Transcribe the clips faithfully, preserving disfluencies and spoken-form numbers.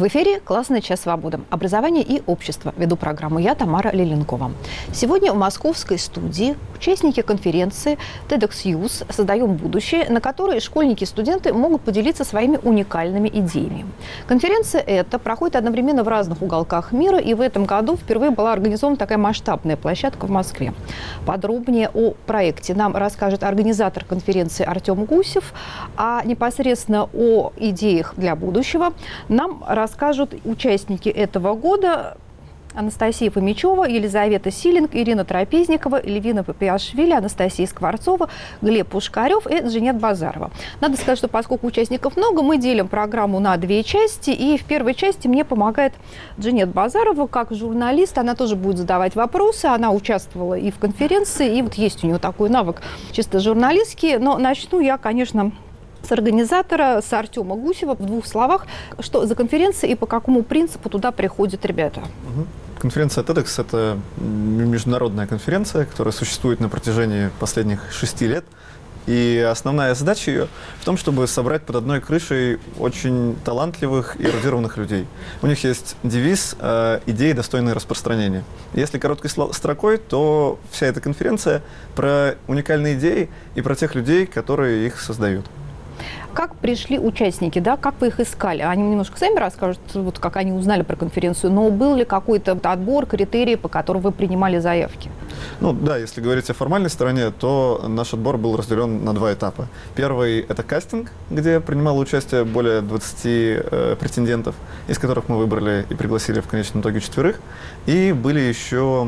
В эфире «Классный час свободы». Образование и общество. Веду программу я, Тамара Лиленкова. Сегодня в московской студии участники конференции TEDx Youth «Создаем будущее», на которой школьники и студенты могут поделиться своими уникальными идеями. Конференция эта проходит одновременно в разных уголках мира, и в этом году впервые была организована такая масштабная площадка в Москве. Подробнее о проекте нам расскажет организатор конференции Артем Гусев, а непосредственно о идеях для будущего нам расскажут участники этого года: Анастасия Фомичева, Елизавета Силинг, Ирина Трапезникова, Левина Папиашвили, Анастасия Скворцова, Глеб Пушкарев и Джанет Базарова. Надо сказать, что поскольку участников много, мы делим программу на две части. И в первой части мне помогает Джанет Базарова как журналист. Она тоже будет задавать вопросы. Она участвовала и в конференции, и вот есть у нее такой навык чисто журналистский. Но начну я, конечно, с организатора, с Артема Гусева. В двух словах, что за конференция и по какому принципу туда приходят ребята? Конференция TEDx – это международная конференция, которая существует на протяжении последних шести лет. И основная задача ее в том, чтобы собрать под одной крышей очень талантливых и эрудированных людей. У них есть девиз э, «Идеи, достойные распространения». Если короткой строкой, то вся эта конференция про уникальные идеи и про тех людей, которые их создают. Как пришли участники, да? Как вы их искали? Они немножко сами расскажут, вот как они узнали про конференцию, но был ли какой-то отбор, критерии, по которым вы принимали заявки? Ну да, если говорить о формальной стороне, то наш отбор был разделен на два этапа. Первый – это кастинг, где принимало участие более двадцати э, претендентов, из которых мы выбрали и пригласили в конечном итоге четверых. И были еще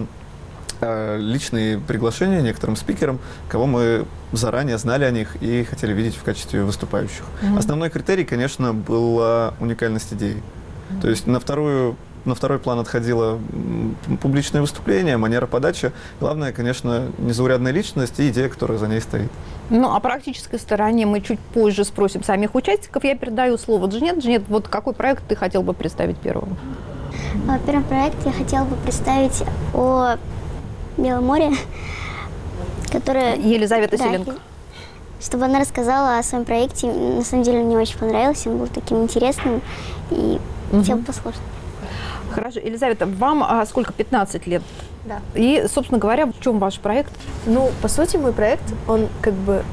личные приглашения некоторым спикерам, кого мы заранее знали о них и хотели видеть в качестве выступающих. Mm-hmm. Основной критерий, конечно, была уникальность идеи. Mm-hmm. То есть на, вторую, на второй план отходило публичное выступление, манера подачи. Главное, конечно, незаурядная личность и идея, которая за ней стоит. Ну, о практической стороне мы чуть позже спросим самих участников. Я передаю слово Джанет. Джанет, вот какой проект ты хотел бы представить первым? Первый проект я хотела бы представить о Белом море, которое... Елизавета да, Силинг. Чтобы она рассказала о своем проекте. На самом деле мне очень понравился, он был таким интересным, и угу. хотела бы послушать. Хорошо. Елизавета, вам а, сколько? пятнадцать лет? Да. И, собственно говоря, в чем ваш проект? Ну, по сути, мой проект, он как бы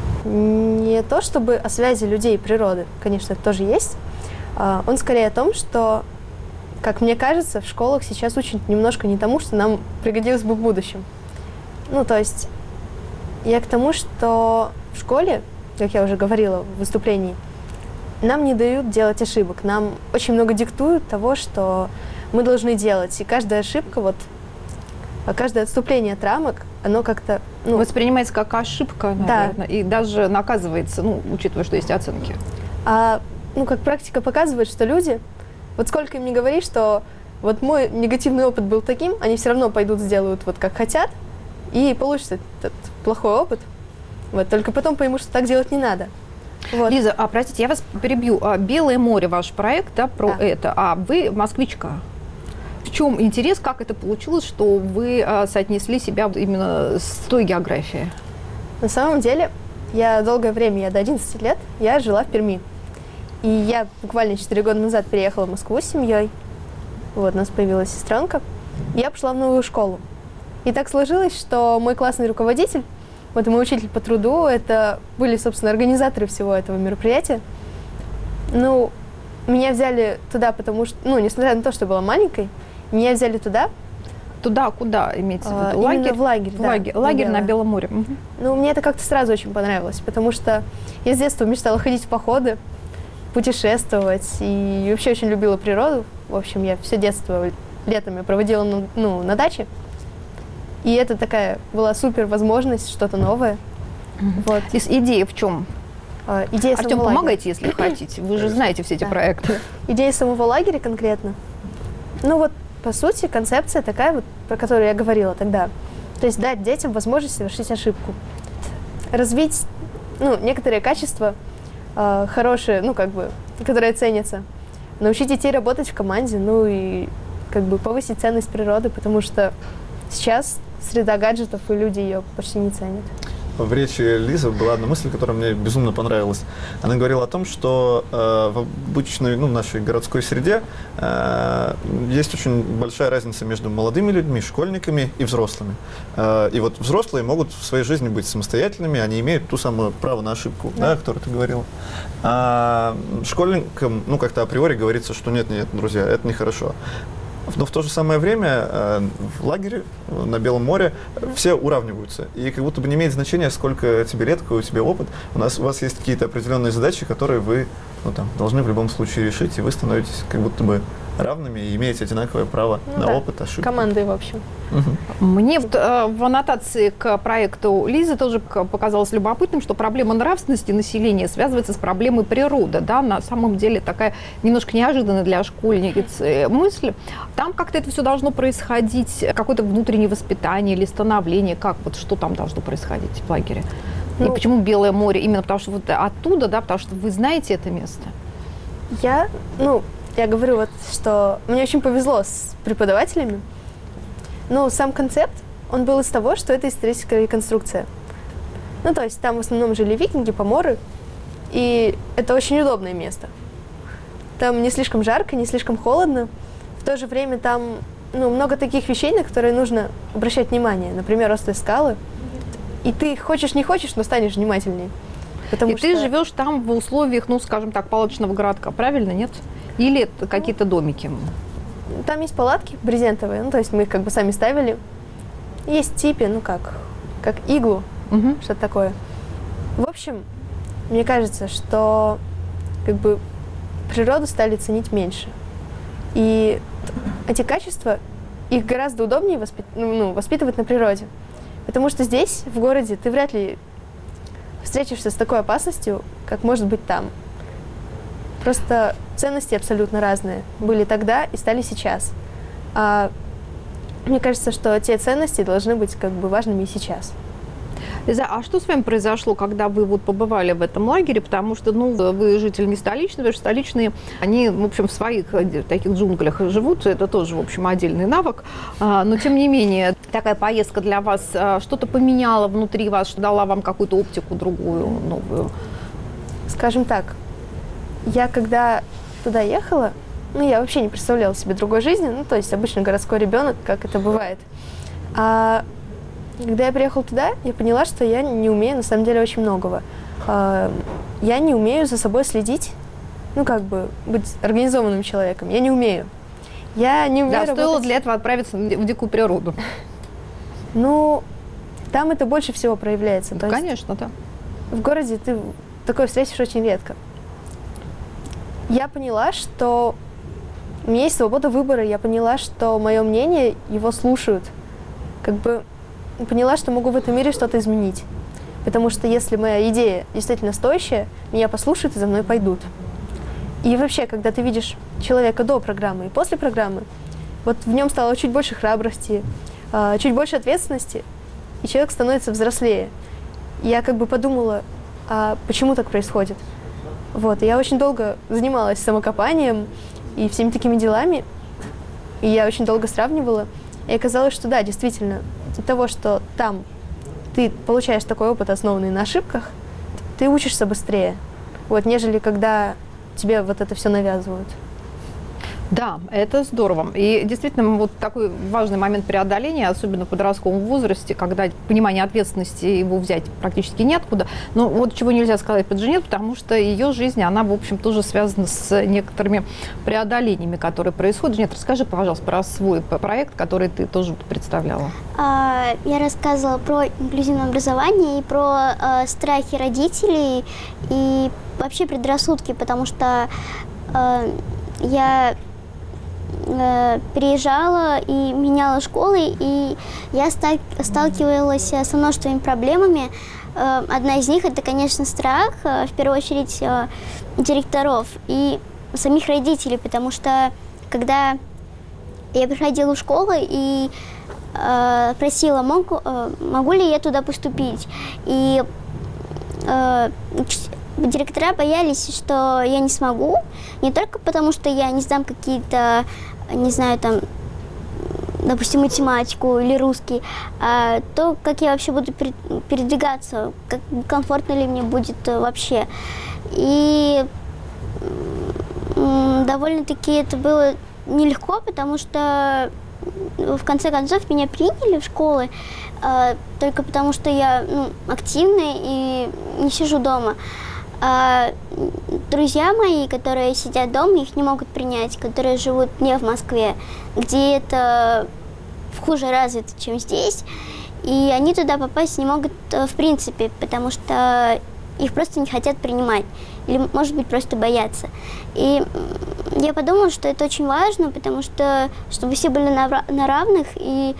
не то чтобы о связи людей и природы, конечно, это тоже есть. Он скорее о том, что, как мне кажется, в школах сейчас учат немножко не тому, что нам пригодилось бы в будущем. Ну, то есть я к тому, что в школе, как я уже говорила в выступлении, нам не дают делать ошибок. Нам очень много диктуют того, что мы должны делать. И каждая ошибка, вот, каждое отступление от рамок, оно как-то... Ну, воспринимается как ошибка, наверное, да. И даже наказывается, ну, учитывая, что есть оценки. А, ну, как практика показывает, что люди... Вот сколько им не говори, что вот мой негативный опыт был таким, они все равно пойдут, сделают вот как хотят, и получится этот плохой опыт. Вот, только потом поймут, что так делать не надо. Вот. Лиза, а простите, я вас перебью. «Белое море» ваш проект, да, про да. это, а вы москвичка. В чем интерес, как это получилось, что вы а, соотнесли себя именно с той географией? На самом деле, я долгое время, я до одиннадцати лет, я жила в Перми. И я буквально четыре года назад переехала в Москву с семьей. Вот, у нас появилась сестренка. И я пошла в новую школу. И так сложилось, что мой классный руководитель, вот и мой учитель по труду, это были, собственно, организаторы всего этого мероприятия. Ну, меня взяли туда, потому что, ну, несмотря на то, что я была маленькой, меня взяли туда. Туда, куда имеется в виду? А, лагерь? в лагерь, да. Лагерь, лагерь на Белом море. Угу. Ну, мне это как-то сразу очень понравилось, потому что я с детства мечтала ходить в походы, путешествовать, и вообще очень любила природу. В общем, я все детство летом проводила ну, ну, на даче. И это такая была супер возможность, что-то новое. Mm-hmm. Вот. Из идеи в чем? А, идея Артем, самого помогайте, лагеря. если хотите. Вы же знаете все эти да. проекты. Идея самого лагеря конкретно. Ну вот, по сути, концепция такая, вот, про которую я говорила тогда. То есть дать детям возможность совершить ошибку. Развить ну, некоторые качества, э, хорошие, ну как бы, которые ценятся. Научить детей работать в команде, ну и как бы повысить ценность природы, потому что сейчас среда гаджетов, и люди ее почти не ценят. в речи Лизы была одна мысль, которая мне безумно понравилась. Она говорила о том, что э, в обычной, ну, нашей городской среде э, есть очень большая разница между молодыми людьми, школьниками и взрослыми. Э, и вот взрослые могут в своей жизни быть самостоятельными, они имеют ту самую право на ошибку, да, о которой ты говорила. А школьникам, ну, как-то априори говорится, что нет-нет, друзья, это нехорошо. Но в то же самое время э, в лагере на Белом море все уравниваются. И как будто бы не имеет значения, сколько тебе лет, какой у тебя опыт. У, нас, у вас есть какие-то определенные задачи, которые вы ну, там, должны в любом случае решить, и вы становитесь как будто бы равными и имеете одинаковое право ну, на да. опыт, ошибки. Командой, в общем. Угу. Мне вот, э, в аннотации к проекту Лизы тоже показалось любопытным, что проблема нравственности населения связывается с проблемой природы. Да? На самом деле такая немножко неожиданная для школьницы мысль. Там как-то это все должно происходить, какое-то внутреннее воспитание или становление. Как вот что там должно происходить в лагере? Ну, и почему Белое море? Именно потому что вот оттуда, да, потому что вы знаете это место. Я, ну, я говорю вот, что мне очень повезло с преподавателями. Но сам концепт, он был из того, что это историческая реконструкция. Ну, то есть там в основном жили викинги, поморы, и это очень удобное место. Там не слишком жарко, не слишком холодно. В то же время там, ну, много таких вещей, на которые нужно обращать внимание. Например, острые скалы. И ты хочешь, не хочешь, но станешь внимательнее. И что... ты живешь там в условиях, ну, скажем так, палаточного городка, правильно, нет? Или это какие-то домики? Там есть палатки брезентовые, ну, то есть мы их как бы сами ставили. Есть типи, ну как, как иглу, угу. что-то такое. В общем, мне кажется, что как бы природу стали ценить меньше. И эти качества, их гораздо удобнее воспит... ну, воспитывать на природе. Потому что здесь, в городе, ты вряд ли встретишься с такой опасностью, как может быть там. Просто ценности абсолютно разные были тогда и стали сейчас. А мне кажется, что те ценности должны быть как бы важными и сейчас. Лиза, а что с вами произошло, когда вы вот побывали в этом лагере? Потому что, ну, вы житель не столичный, потому что столичные, они, в общем, в своих таких джунглях живут, это тоже, в общем, отдельный навык. Но, тем не менее, такая поездка для вас что-то поменяла внутри вас, что дала вам какую-то оптику другую, новую? Скажем так, я когда туда ехала, ну, я вообще не представляла себе другой жизни, ну, то есть обычно городской ребенок, как это бывает. А когда я приехала туда, я поняла, что я не умею, на самом деле, очень многого. Я не умею за собой следить, ну, как бы, быть организованным человеком. Я не умею. Я не умею Да, работать... стоило для этого отправиться в дикую природу. Ну, там это больше всего проявляется. Ну, то конечно, да. В городе ты такое встретишь очень редко. Я поняла, что у меня есть свобода выбора. Я поняла, что мое мнение, его слушают. Как бы... поняла, что могу в этом мире что-то изменить. Потому что если моя идея действительно стоящая, меня послушают и за мной пойдут. И вообще, когда ты видишь человека до программы и после программы, вот в нем стало чуть больше храбрости, чуть больше ответственности, и человек становится взрослее. И я как бы подумала, а почему так происходит? Вот, и я очень долго занималась самокопанием и всеми такими делами, и я очень долго сравнивала, и оказалось, что да, действительно, от того, что там ты получаешь такой опыт, основанный на ошибках, ты учишься быстрее, вот, нежели когда тебе вот это все навязывают. Да, это здорово. И действительно, вот такой важный момент преодоления, особенно в подростковом возрасте, когда понимание ответственности его взять практически неоткуда. Но вот чего нельзя сказать про Джанет, потому что ее жизнь, она, в общем, тоже связана с некоторыми преодолениями, которые происходят. Джанет, расскажи, пожалуйста, про свой проект, который ты тоже представляла. Я рассказывала про инклюзивное образование и про э, страхи родителей и вообще предрассудки, потому что э, я переезжала и меняла школы, и я сталкивалась со множеством проблемами. Одна из них – это, конечно, страх, в первую очередь, директоров и самих родителей, потому что когда я приходила в школу и просила, могу, могу ли я туда поступить, и директора боялись, что я не смогу, не только потому, что я не сдам какие-то, не знаю, там, допустим, математику или русский, а то, как я вообще буду передвигаться, как комфортно ли мне будет вообще. И довольно-таки это было нелегко, потому что в конце концов меня приняли в школы э, только потому, что я ну, активная и не сижу дома. А друзья мои, которые сидят дома, их не могут принять, которые живут не в Москве, где это хуже развито, чем здесь. И они туда попасть не могут в принципе, потому что их просто не хотят принимать. Или, может быть, просто боятся. И я подумала, что это очень важно, потому что, чтобы все были на, на равных, и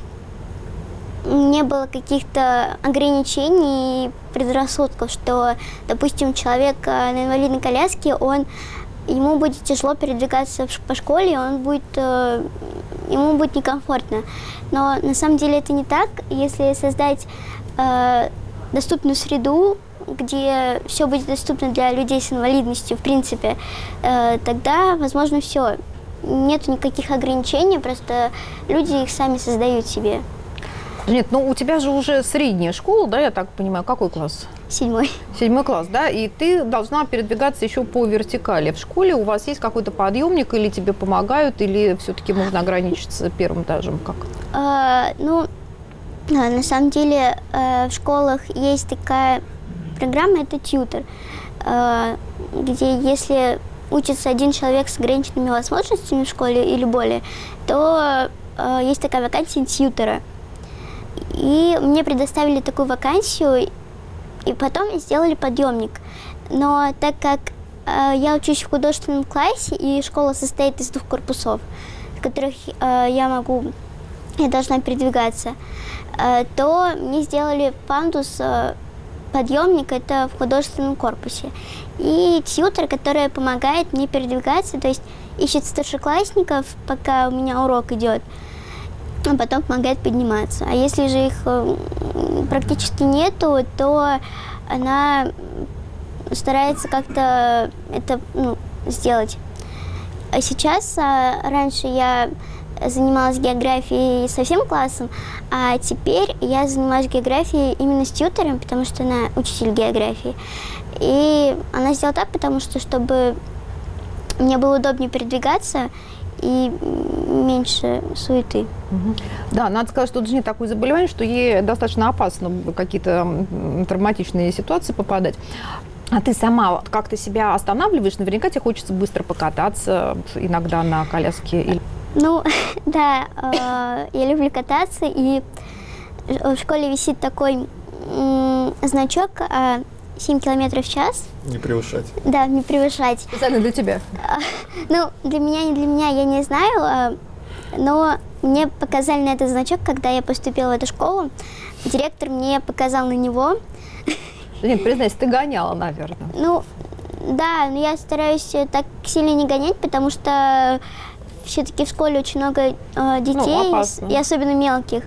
не было каких-то ограничений и предрассудков, что, допустим, человек на инвалидной коляске, он, ему будет тяжело передвигаться по школе, он будет, ему будет некомфортно. Но на самом деле это не так. Если создать э, доступную среду, где все будет доступно для людей с инвалидностью, в принципе, э, тогда, возможно, все. Нет никаких ограничений, просто люди их сами создают себе. Нет, ну у тебя же уже средняя школа, да, я так понимаю, какой класс? Седьмой. Седьмой класс, да, и ты должна передвигаться еще по вертикали. В школе у вас есть какой-то подъемник, или тебе помогают, или все-таки можно ограничиться первым этажем? Как? А, ну, на самом деле в школах есть такая программа, это тьютор, где если учится один человек с ограниченными возможностями в школе или более, то есть такая вакансия тьютора. И мне предоставили такую вакансию, и потом сделали подъемник. Но так как э, я учусь в художественном классе, и школа состоит из двух корпусов, в которых э, я могу, я должна передвигаться, э, то мне сделали пандус, э, подъемник, это в художественном корпусе. И тьютор, который помогает мне передвигаться, то есть ищет старшеклассников, пока у меня урок идет, а потом помогает подниматься. А если же их практически нету, то она старается как-то это ну, сделать. А сейчас, а, раньше я занималась географией со всем классом, а теперь я занимаюсь географией именно с тьютором, потому что она учитель географии. И она сделала так, потому что, чтобы мне было удобнее передвигаться и меньше суеты. Угу. Да, надо сказать, что это не такое заболевание, что ей достаточно опасно в какие-то травматичные ситуации попадать. А ты сама как-то себя останавливаешь? Наверняка тебе хочется быстро покататься иногда на коляске. Ну, да, э, я люблю кататься, и в школе висит такой э, значок э, семь километров в час. Не превышать. Да, не превышать. Специально для тебя? Ну, для меня, не для меня, я не знаю, но мне показали на этот значок, когда я поступила в эту школу. Директор мне показал на него. Нет, признайся, ты гоняла, наверное. Ну, да, но я стараюсь так сильно не гонять, потому что все-таки в школе очень много э, детей, ну, и особенно мелких,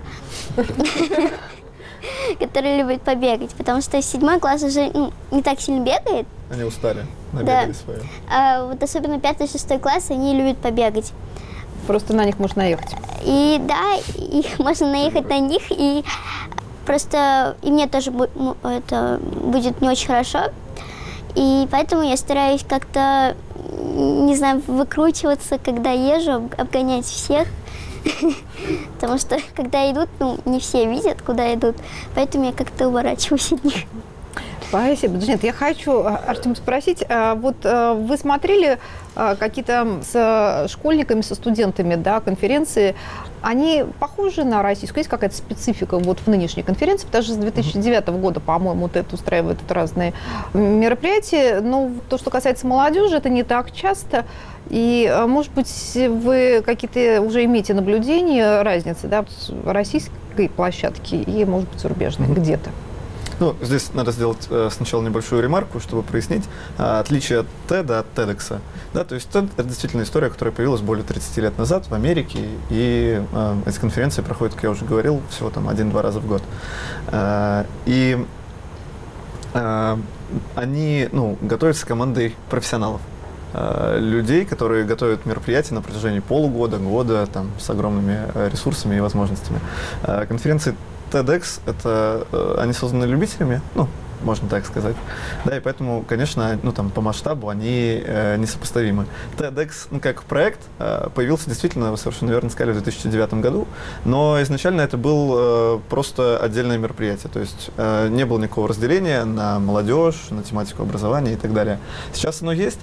которые любят побегать, потому что седьмой класс уже ну, не так сильно бегает. Они устали, набегали свое. А вот особенно пятый, шестой класс, они любят побегать. Просто на них можно наехать. И да, и можно наехать на них, и просто и мне тоже это будет не очень хорошо. И поэтому я стараюсь как-то, не знаю, выкручиваться, когда езжу, обгонять всех. Потому что, когда идут, ну, не все видят, куда идут. Поэтому я как-то уворачиваюсь от них. Спасибо. Нет, я хочу, Артем, спросить, вот вы смотрели какие-то с школьниками, со студентами, да, конференции, они похожи на российскую? Есть какая-то специфика вот в нынешней конференции? Потому что с две тысячи девятого года, по-моему, вот это устраивают разные мероприятия. Но то, что касается молодежи, это не так часто. И, может быть, вы какие-то уже имеете наблюдения, разницы, да, российской площадки и, может быть, зарубежной где-то? Ну, здесь надо сделать э, сначала небольшую ремарку, чтобы прояснить э, отличие от TED от TEDx. Да, то есть TED — это действительно история, которая появилась более тридцати лет назад в Америке, и э, эти конференции проходят, как я уже говорил, всего там один-два раза в год. Э, и э, они ну, готовятся командой профессионалов. э, людей, которые готовят мероприятия на протяжении полугода, года, там, с огромными э, ресурсами и возможностями. Э, конференции TEDx, это, э, они созданы любителями, ну, можно так сказать. Да, и поэтому, конечно, ну, там, по масштабу они э, несопоставимы. TEDx, ну, как проект, э, появился действительно, вы совершенно верно сказали, в две тысячи девятом году, но изначально это был э, просто отдельное мероприятие, то есть э, не было никакого разделения на молодежь, на тематику образования и так далее. Сейчас оно есть,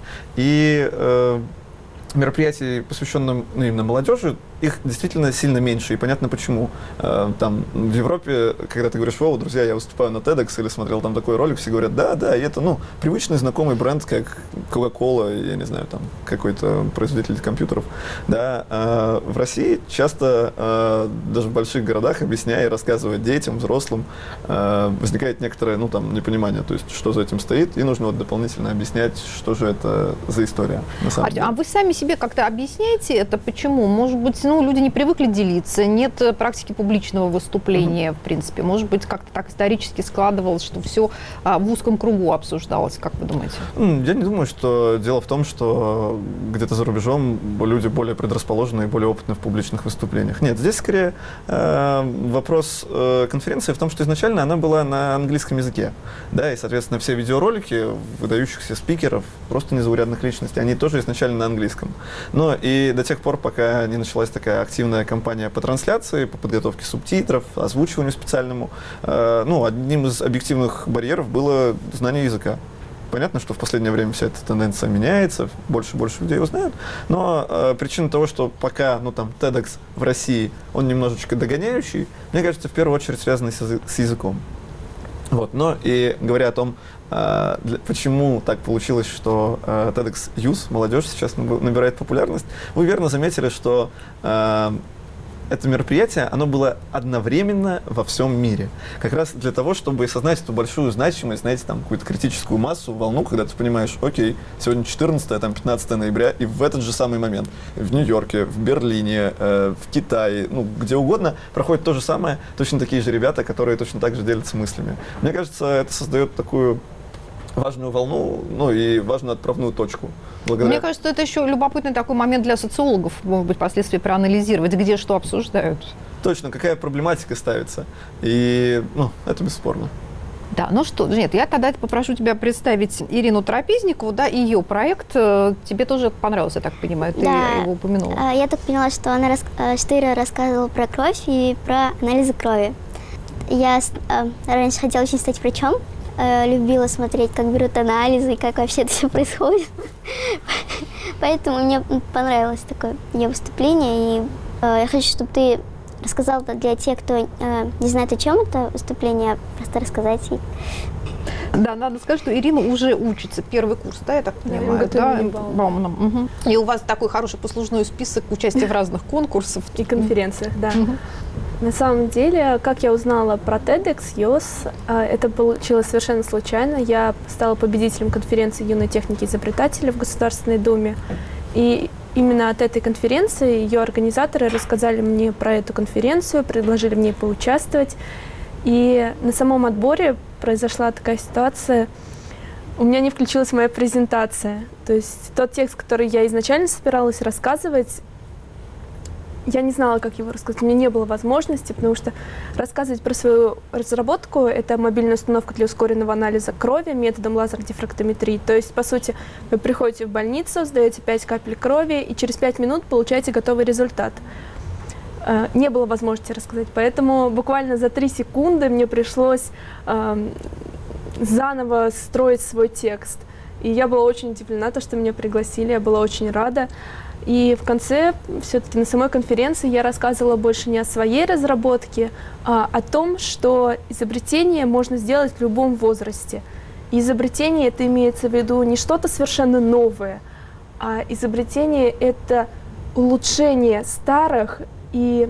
и э, мероприятий, посвященных ну, именно молодежи, их действительно сильно меньше, и понятно почему. Там в Европе, когда ты говоришь: «О, друзья, я выступаю на TEDx» или смотрел там такой ролик, все говорят: да, да, и это, ну, привычный знакомый бренд, как Coca-Cola, я не знаю, там, какой-то производитель компьютеров. Да. А в России часто, даже в больших городах, объясняя и рассказывая детям, взрослым, возникает некоторое, ну, там, непонимание, то есть, что за этим стоит, и нужно вот дополнительно объяснять, что же это за история, на самом а, деле. А вы сами себе как-то объясняете это? Почему? Может быть, ну, люди не привыкли делиться, нет практики публичного выступления, mm-hmm. в принципе. Может быть, как-то так исторически складывалось, что все а, в узком кругу обсуждалось, как вы думаете? Я не думаю, что дело в том, что где-то за рубежом люди более предрасположены и более опытны в публичных выступлениях. Нет, здесь скорее э, вопрос э, конференции в том, что изначально она была на английском языке. Да, и, соответственно, все видеоролики выдающихся спикеров, просто незаурядных личностей, они тоже изначально на английском. Но и до тех пор, пока не началась такая активная кампания по трансляции, по подготовке субтитров, озвучиванию специальному. Э, ну, одним из объективных барьеров было знание языка. Понятно, что в последнее время вся эта тенденция меняется, больше и больше людей узнают, но э, причина того, что пока, ну, там, TEDx в России, он немножечко догоняющий, мне кажется, в первую очередь связано с, язы- с языком. Вот. Но и говоря о том, э, для, почему так получилось, что э, TEDx Youth, молодежь сейчас набирает популярность, вы верно заметили, что э, это мероприятие, оно было одновременно во всем мире. Как раз для того, чтобы осознать эту большую значимость, знаете, там, какую-то критическую массу, волну, когда ты понимаешь: окей, сегодня четырнадцатое, там, пятнадцатое ноября, и в этот же самый момент в Нью-Йорке, в Берлине, э, в Китае, ну, где угодно проходит то же самое, точно такие же ребята, которые точно так же делятся мыслями. Мне кажется, это создает такую важную волну, ну, и важную отправную точку. Благодаря... Мне кажется, это еще любопытный такой момент для социологов, может быть, впоследствии проанализировать, где что обсуждают. Точно, какая проблематика ставится. И, ну, это бесспорно. Да, ну что, нет, я тогда попрошу тебя представить Ирину Трапезникову, да, ее проект. Тебе тоже понравился, я так понимаю, ты да, его упомянула. Я так поняла, что, она, что Ира рассказывала про кровь и про анализы крови. Я раньше хотела очень стать врачом, любила смотреть, как берут анализы и как вообще это все происходит. Поэтому мне понравилось такое ее выступление. И я хочу, чтобы ты рассказал для тех, кто не знает, о чем это выступление, просто рассказать ей. Да, надо сказать, что Ирина уже учится, первый курс, да, я так понимаю, да, Бауманом. Угу. И у вас такой хороший послужной список участия в разных конкурсах. И конференциях, да. Угу. На самом деле, как я узнала про TEDx Youth, это получилось совершенно случайно. Я стала победителем конференции юной техники изобретателя в Государственной Думе. И именно от этой конференции ее организаторы рассказали мне про эту конференцию, предложили мне поучаствовать. И на самом отборе произошла такая ситуация. У меня не включилась моя презентация. То есть тот текст, который я изначально собиралась рассказывать, я не знала, как его рассказать. У меня не было возможности, потому что рассказывать про свою разработку — это мобильная установка для ускоренного анализа крови методом лазеродифрактометрии. То есть, по сути, вы приходите в больницу, сдаете пять капель крови, и через пять минут получаете готовый результат. Не было возможности рассказать, поэтому буквально за три секунды мне пришлось э, заново строить свой текст. И я была очень удивлена, то, что меня пригласили, я была очень рада. И в конце, все-таки на самой конференции, я рассказывала больше не о своей разработке, а о том, что изобретение можно сделать в любом возрасте. И изобретение — это имеется в виду не что-то совершенно новое, а изобретение — это улучшение старых и,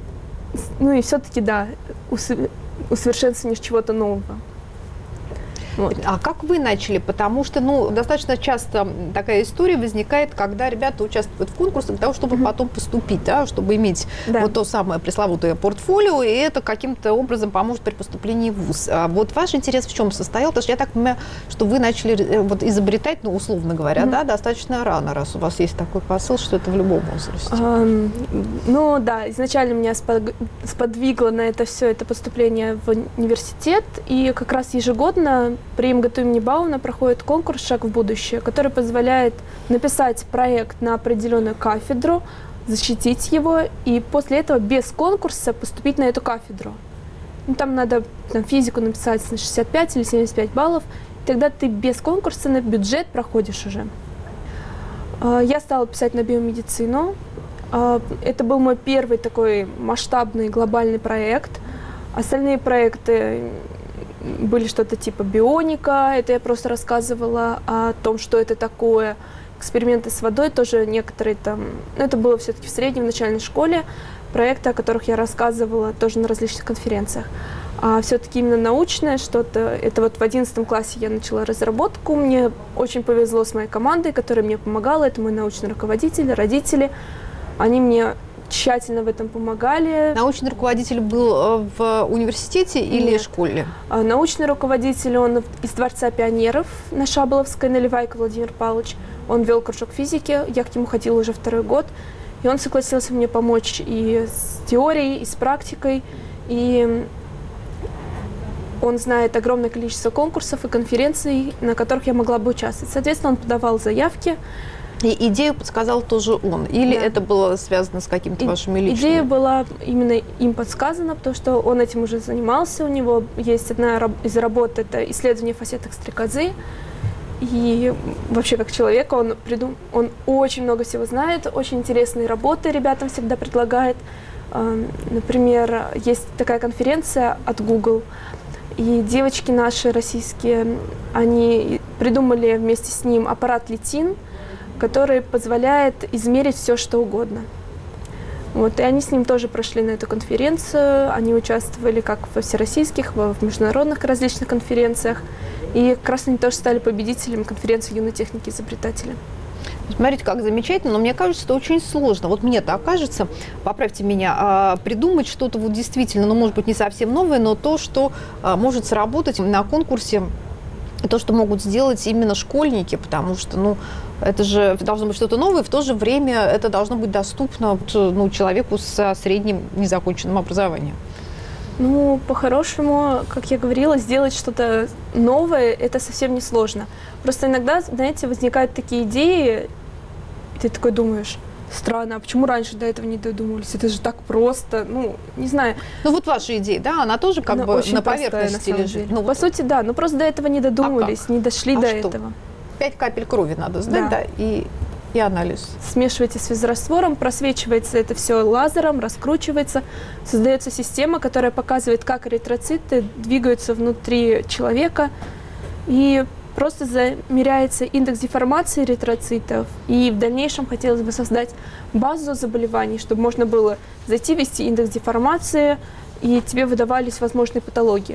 ну и все-таки, да, усовершенствование чего-то нового. Вот. А как вы начали? Потому что, ну, достаточно часто такая история возникает, когда ребята участвуют в конкурсах для того, чтобы mm-hmm. потом поступить, да, чтобы иметь да. вот то самое пресловутое портфолио, и это каким-то образом поможет при поступлении в вуз. А вот ваш интерес в чем состоял? Потому что я так понимаю, что вы начали вот изобретать, ну, условно говоря, mm-hmm. да, достаточно рано, раз у вас есть такой посыл, что это в любом возрасте. Um, ну, да, изначально меня сподвигло на это все, это поступление в университет, и как раз ежегодно при эм гэ тэ у имени Бауна проходит конкурс «Шаг в будущее», который позволяет написать проект на определенную кафедру, защитить его, и после этого без конкурса поступить на эту кафедру. Ну, там надо там, физику написать на шестьдесят пять или семьдесят пять баллов, и тогда ты без конкурса на бюджет проходишь уже. Я стала писать на биомедицину. Это был мой первый такой масштабный глобальный проект. Остальные проекты были что-то типа бионика, это я просто рассказывала о том, что это такое. Эксперименты с водой тоже некоторые там, ну, это было все-таки в средней, в начальной школе, проекты, о которых я рассказывала тоже на различных конференциях. А все-таки именно научное что-то, это вот в одиннадцатом классе я начала разработку, мне очень повезло с моей командой, которая мне помогала, это мой научный руководитель, родители, они мне тщательно в этом помогали. Научный руководитель был в университете или в школе? Научный руководитель, он из Дворца пионеров на Шаболовской, Наливайко Владимир Павлович. Он вел кружок физики, я к нему ходила уже второй год. И он согласился мне помочь и с теорией, и с практикой. И он знает огромное количество конкурсов и конференций, на которых я могла бы участвовать. Соответственно, он подавал заявки. И идею подсказал тоже он? Или да. это было связано с какими-то вашими личными? Идея была именно им подсказана, потому что он этим уже занимался. У него есть одна из работ, это исследование фасеток стрекозы. И вообще как человек он, придум... он очень много всего знает, очень интересные работы ребятам всегда предлагает. Например, есть такая конференция от Google, и девочки наши российские, они придумали вместе с ним аппарат Летин, который позволяет измерить все, что угодно. Вот, и они с ним тоже прошли на эту конференцию, они участвовали как во всероссийских, в международных различных конференциях, и как раз они тоже стали победителями конференции юной техники изобретателя. Смотрите, как замечательно, но мне кажется, это очень сложно. Вот мне так кажется, поправьте меня, придумать что-то вот действительно, ну, может быть, не совсем новое, но то, что может сработать на конкурсе, то, что могут сделать именно школьники, потому что, ну, это же должно быть что-то новое, в то же время это должно быть доступно, ну, человеку со средним незаконченным образованием. Ну, по-хорошему, как я говорила, сделать что-то новое – это совсем не сложно. Просто иногда, знаете, возникают такие идеи, и ты такой думаешь, странно, а почему раньше до этого не додумались? Это же так просто, ну, не знаю. Ну, вот ваша идея, да, она тоже как она бы на поверхности простая, лежит. Ну, по сути, да, но просто до этого не додумались, а не дошли а до что? этого. Пять капель крови надо сдать, да, да и, и анализ. Смешиваете с физраствором, просвечивается это все лазером, раскручивается, создается система, которая показывает, как эритроциты двигаются внутри человека, и просто замеряется индекс деформации эритроцитов, и в дальнейшем хотелось бы создать базу заболеваний, чтобы можно было зайти, ввести индекс деформации, и тебе выдавались возможные патологии.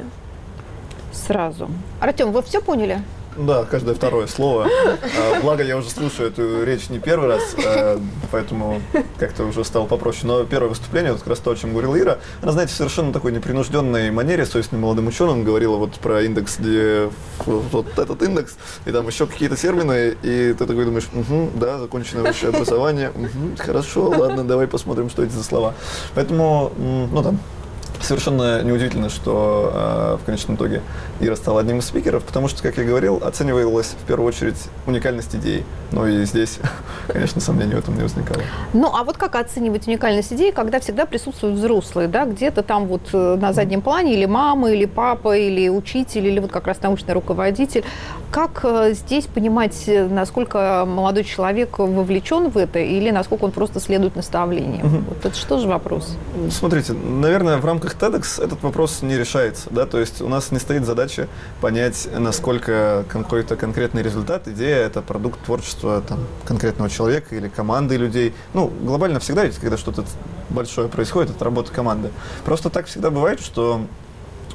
Сразу. Артем, вы все поняли? Да, каждое второе слово. А, благо, я уже слушаю эту речь не первый раз, а, поэтому как-то уже стало попроще. Но первое выступление, вот как раз то, о чем говорила Ира, она, знаете, в совершенно такой непринужденной манере, с совестным молодым ученым, говорила вот про индекс, где вот этот индекс, и там еще какие-то термины, и ты такой думаешь, угу, да, законченное высшее образование, угу, хорошо, ладно, давай посмотрим, что эти за слова. Поэтому, ну там, совершенно неудивительно, что э, в конечном итоге Ира стала одним из спикеров, потому что, как я говорил, оценивалась в первую очередь уникальность идей. Ну и здесь, конечно, сомнений в этом не возникало. Ну, а вот как оценивать уникальность идей, когда всегда присутствуют взрослые, да, где-то там вот на заднем плане или мама, или папа, или учитель, или вот как раз научный руководитель. Как здесь понимать, насколько молодой человек вовлечен в это, или насколько он просто следует наставлениям? Угу. Вот это что же вопрос? Смотрите, наверное, в рамках TEDx этот вопрос не решается, да, то есть у нас не стоит задача понять, насколько какой-то конкретный результат, идея – это продукт творчества там, конкретного человека или команды людей. Ну, глобально всегда ведь, когда что-то большое происходит, это работа команды. Просто так всегда бывает, что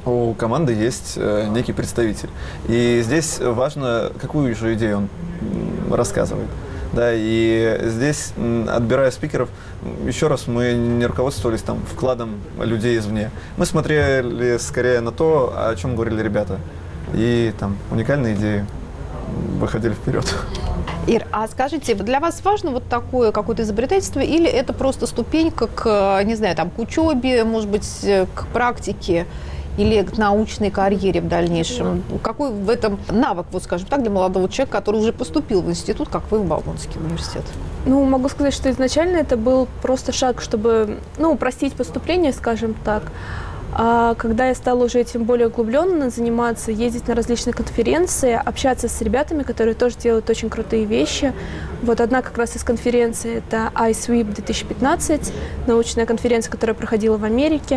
у команды есть э, некий представитель. И здесь важно, какую же идею он м, рассказывает. Да, и здесь, м, отбирая спикеров, еще раз мы не руководствовались там вкладом людей извне. Мы смотрели скорее на то, о чем говорили ребята. И там уникальные идеи выходили вперед. Ир, а скажите, для вас важно вот такое какое-то изобретательство или это просто ступенька к, не знаю, там, к учебе, может быть, к практике или к научной карьере в дальнейшем? Какой в этом навык, вот скажем так, для молодого человека, который уже поступил в институт, как вы в Бауманский университет? Ну, могу сказать, что изначально это был просто шаг, чтобы, ну, упростить поступление, скажем так. А когда я стала уже этим более углубленно заниматься, ездить на различные конференции, общаться с ребятами, которые тоже делают очень крутые вещи. Вот одна как раз из конференций – это ай свип две тысячи пятнадцать, научная конференция, которая проходила в Америке.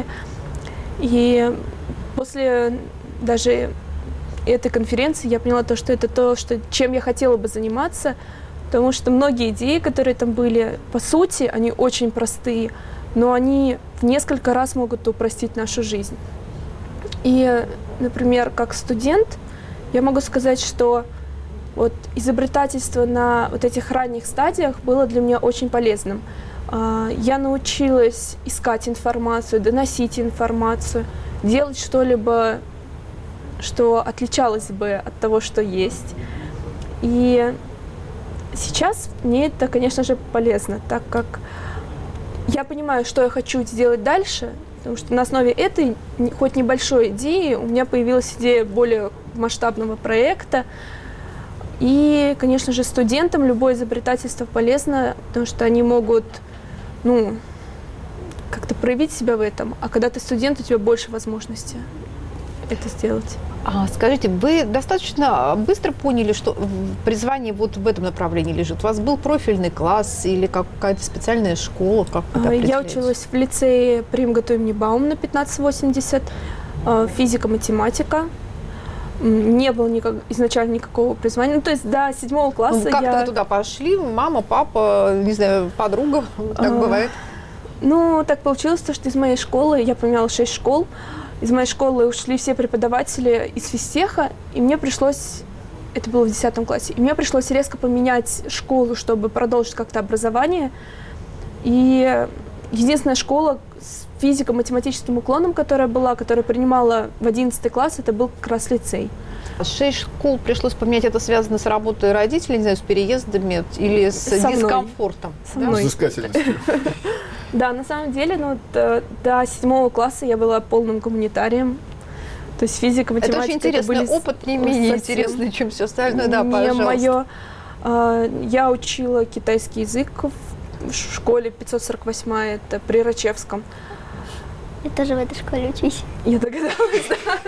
И после даже этой конференции я поняла, то, что это то, что, чем я хотела бы заниматься, потому что многие идеи, которые там были, по сути, они очень простые, но они в несколько раз могут упростить нашу жизнь. И, например, как студент, я могу сказать, что вот изобретательство на вот этих ранних стадиях было для меня очень полезным. Я научилась искать информацию, доносить информацию, делать что-либо, что отличалось бы от того, что есть. И сейчас мне это, конечно же, полезно, так как я понимаю, что я хочу сделать дальше, потому что на основе этой, хоть небольшой идеи, у меня появилась идея более масштабного проекта. И, конечно же, студентам любое изобретательство полезно, потому что они могут, ну, как-то проявить себя в этом. А когда ты студент, у тебя больше возможностей это сделать. А, скажите, вы достаточно быстро поняли, что призвание вот в этом направлении лежит? У вас был профильный класс или какая-то специальная школа? Как это Я училась в лицее при эм гэ тэ имени Баумана пятнадцать восемьдесят, физика, математика. Не было никак, изначально никакого призвания. Ну, то есть до седьмого класса ну, как я... вы туда пошли? Мама, папа, не знаю, подруга? Так а, бывает? Ну, так получилось, что из моей школы, я поменяла шесть школ, из моей школы ушли все преподаватели из физтеха, и мне пришлось, это было в десятом классе, и мне пришлось резко поменять школу, чтобы продолжить как-то образование. И единственная школа с физико-математическим уклоном, которая была, которая принимала в одиннадцатый класс, это был как раз лицей. Шесть школ пришлось поменять, это связано с работой родителей, не знаю, с переездами или с Со дискомфортом? Со мной. С взыскательностью. Да, на самом деле, ну, до, до седьмого класса я была полным гуманитарием. То есть физика, математика. Это очень интересный это были опыт, не менее интересный, чем все остальное. Да, не пожалуйста. Моё, э, я учила китайский язык в школе пятьсот сорок восьмая, это при Рачевском. Я тоже в этой школе учусь. Я догадалась, да.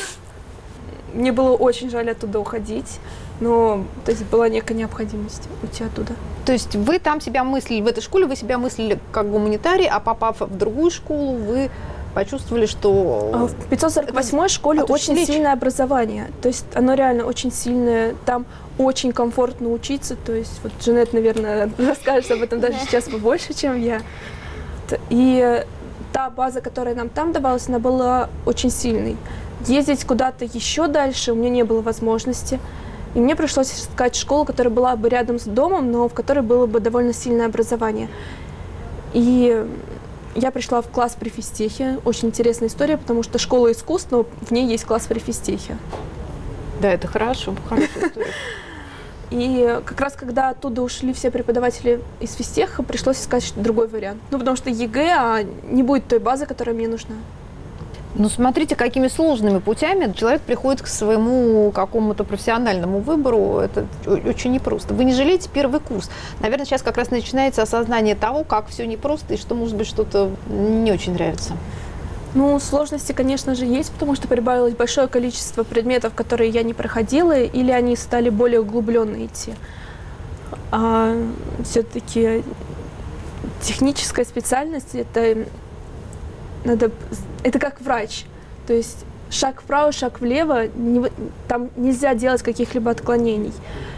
Мне было очень жаль оттуда уходить, но то есть была некая необходимость уйти оттуда. То есть вы там себя мыслили, в этой школе вы себя мыслили как гуманитарий, а попав в другую школу, вы почувствовали, что... В пятьсот сорок восьмой школе очень лечь. сильное образование, то есть оно реально очень сильное, там очень комфортно учиться, то есть вот Жанет, наверное, расскажет об этом даже сейчас побольше, чем я. И та база, которая нам там давалась, она была очень сильной. Ездить куда-то еще дальше у меня не было возможности. И мне пришлось искать школу, которая была бы рядом с домом, но в которой было бы довольно сильное образование. И я пришла в класс при физтехе. Очень интересная история, потому что школа искусств, но в ней есть класс при физтехе. Да, это хорошо, хорошая история. И как раз когда оттуда ушли все преподаватели из физтеха, пришлось искать другой вариант. Ну, потому что ЕГЭ, а не будет той базы, которая мне нужна. Ну, смотрите, какими сложными путями человек приходит к своему какому-то профессиональному выбору. Это очень непросто. Вы не жалеете первый курс? Наверное, сейчас как раз начинается осознание того, как все непросто и что, может быть, что-то не очень нравится. Ну, сложности, конечно же, есть, потому что прибавилось большое количество предметов, которые я не проходила, или они стали более углубленно идти. А все-таки техническая специальность – это... Надо, это как врач, то есть шаг вправо, шаг влево, не, там нельзя делать каких-либо отклонений.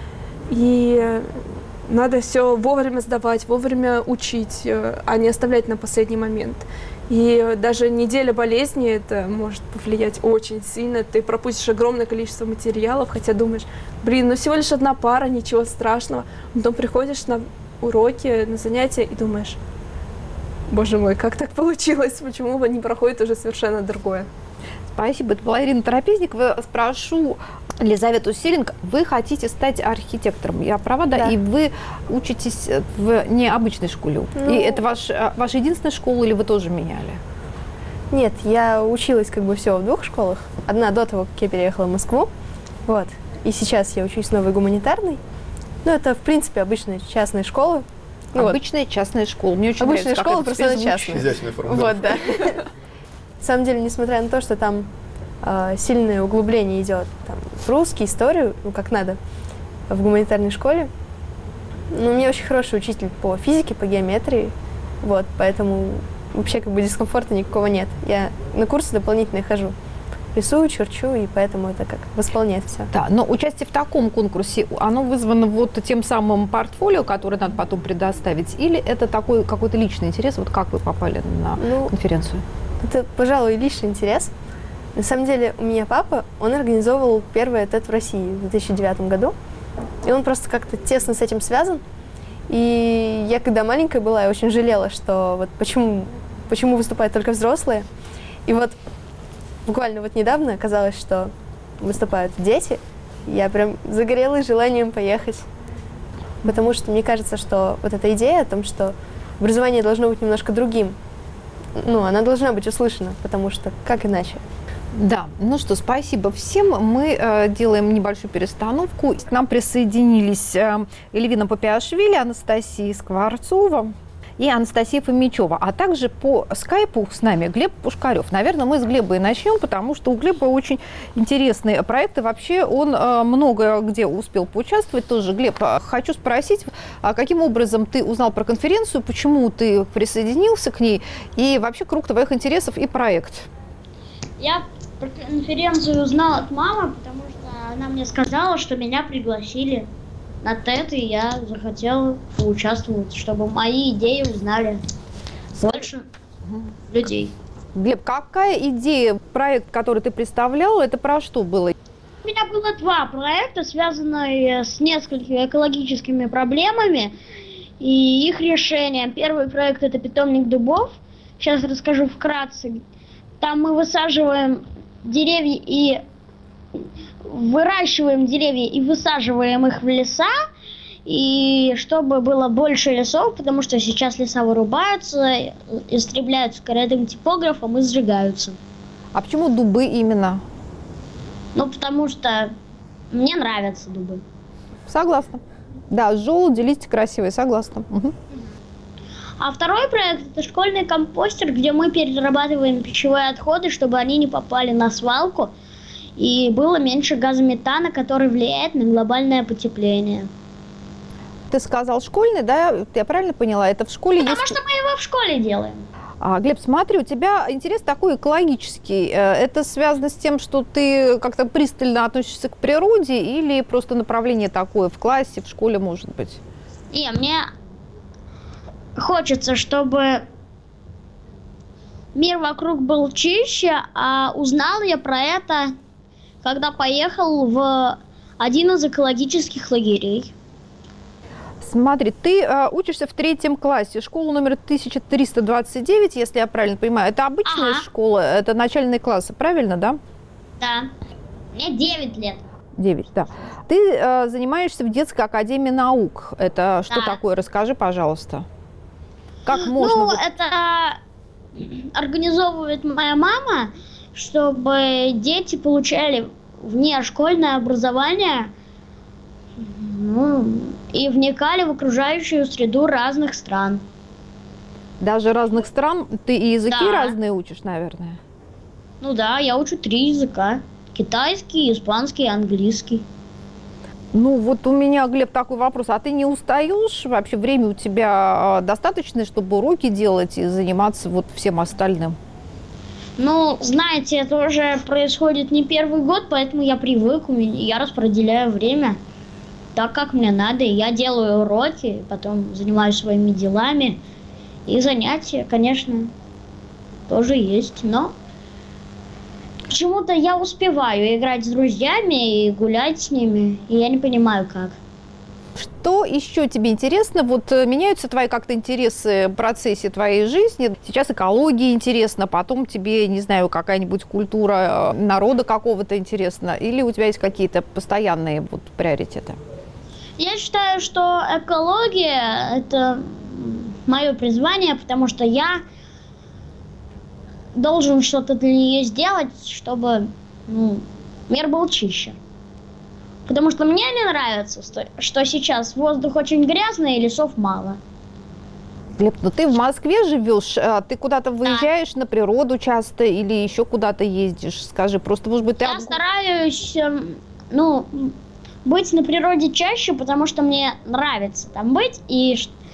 И надо все вовремя сдавать, вовремя учить, а не оставлять на последний момент. И даже неделя болезни это может повлиять очень сильно. Ты пропустишь огромное количество материалов, хотя думаешь, блин, ну всего лишь одна пара, ничего страшного. Потом приходишь на уроки, на занятия и думаешь, боже мой, как так получилось, почему не проходит уже совершенно другое. Спасибо. Это была Ирина Трапезникова. Спрошу Елизавету Силенко, вы хотите стать архитектором, я права, да? Да. И вы учитесь в необычной школе. Ну, И это ваш, ваша единственная школа или вы тоже меняли? Нет, я училась как бы всего в двух школах. Одна до того, как я переехала в Москву. Вот. И сейчас я учусь в новой гуманитарной. Ну, это, в принципе, обычная частная школа. Ну, Обычная вот. частная школа. Мне очень Обычная нравится, школа, как это просто звучит. частная. Изящная форма. Вот, да. На самом деле, несмотря на то, что там э, сильное углубление идет там, в русский, историю, ну, как надо, в гуманитарной школе, ну, у меня очень хороший учитель по физике, по геометрии, вот, поэтому вообще как бы дискомфорта никакого нет. Я на курсы дополнительные хожу. Рисую, черчу, и поэтому это как восполняет все. Да, но участие в таком конкурсе, оно вызвано вот тем самым портфолио, которое надо потом предоставить, или это такой какой-то личный интерес, вот как вы попали на Ну, конференцию? Это, пожалуй, личный интерес. На самом деле, у меня папа, он организовывал первый ТЭД в России в две тысячи девятом году, и он просто как-то тесно с этим связан. И я, когда маленькая была, я очень жалела, что вот почему, почему выступают только взрослые. И вот буквально вот недавно оказалось, что выступают дети, и я прям загорелась желанием поехать. Потому что мне кажется, что вот эта идея о том, что образование должно быть немножко другим, ну, она должна быть услышана, потому что как иначе? Да, ну что, спасибо всем. Мы э, делаем небольшую перестановку. К нам присоединились э, Эльвина Папиашвили, Анастасия Скворцова и Анастасия Фомичева. А также по скайпу с нами Глеб Пушкарев. Наверное, мы с Глеба и начнем, потому что у Глеба очень интересные проекты. Вообще он э, много где успел поучаствовать тоже. Глеб, э, хочу спросить, а каким образом ты узнал про конференцию, почему ты присоединился к ней и вообще круг твоих интересов и проект? Я про конференцию узнала от мамы, потому что она мне сказала, что меня пригласили на ТЭД, и я захотела поучаствовать, чтобы мои идеи узнали больше людей. Глеб, какая идея, проект, который ты представлял, это про что было? У меня было два проекта, связанные с несколькими экологическими проблемами и их решением. Первый проект — это питомник дубов. Сейчас расскажу вкратце. Там мы высаживаем деревья и выращиваем деревья и высаживаем их в леса, и чтобы было больше лесов, потому что сейчас леса вырубаются, истребляются корректным типографом и сжигаются. А почему дубы именно? Ну, потому что мне нравятся дубы. Согласна. Да, желуди, листья красивые, согласна. Угу. А второй проект – это школьный компостер, где мы перерабатываем пищевые отходы, чтобы они не попали на свалку, и было меньше газа метана, который влияет на глобальное потепление. Ты сказал школьный, да? Я правильно поняла? Это в школе Потому есть... что мы его в школе делаем. А, Глеб, смотри, у тебя интерес такой экологический. Это связано с тем, что ты как-то пристально относишься к природе, или просто направление такое в классе, в школе, может быть? И мне хочется, чтобы мир вокруг был чище, а узнал я про это, когда поехал в один из экологических лагерей. Смотри, ты э, учишься в третьем классе, школа номер тысяча триста двадцать девять, если я правильно понимаю. Это обычная Ага. школа, это начальные классы, правильно, да? Да. Мне девять лет. девять, да. Ты э, занимаешься в детской академии наук. Это что Да. такое? Расскажи, пожалуйста. Как можно... Ну, вот- это организовывает моя мама, чтобы дети получали внешкольное образование, ну, и вникали в окружающую среду разных стран. Даже разных стран? Ты и языки Да. разные учишь, наверное? Ну да, я учу три языка. Китайский, испанский, английский. Ну, вот у меня, Глеб, такой вопрос. А ты не устаешь? Вообще время у тебя достаточно, чтобы уроки делать и заниматься вот всем остальным? Ну, знаете, это уже происходит не первый год, поэтому я привык, у меня- я распределяю время так, как мне надо. И я делаю уроки, потом занимаюсь своими делами. И занятия, конечно. тоже есть, но почему-то я успеваю играть с друзьями и гулять с ними, и я не понимаю, как. Что еще тебе интересно? Вот э, меняются твои как-то интересы в процессе твоей жизни. Сейчас экология интересна, потом тебе, не знаю, какая-нибудь культура э, народа какого-то интересна, или у тебя есть какие-то постоянные вот приоритеты? Я считаю, что экология – это мое призвание, потому что я должен что-то для нее сделать, чтобы ну, мир был чище. Потому что мне не нравится, что сейчас воздух очень грязный и лесов мало. Глеб, ну ты в Москве живешь, а ты куда-то выезжаешь да. на природу часто или еще куда-то ездишь? Скажи, просто, может быть, ты... Я об... стараюсь, ну, быть на природе чаще, потому что мне нравится там быть, и,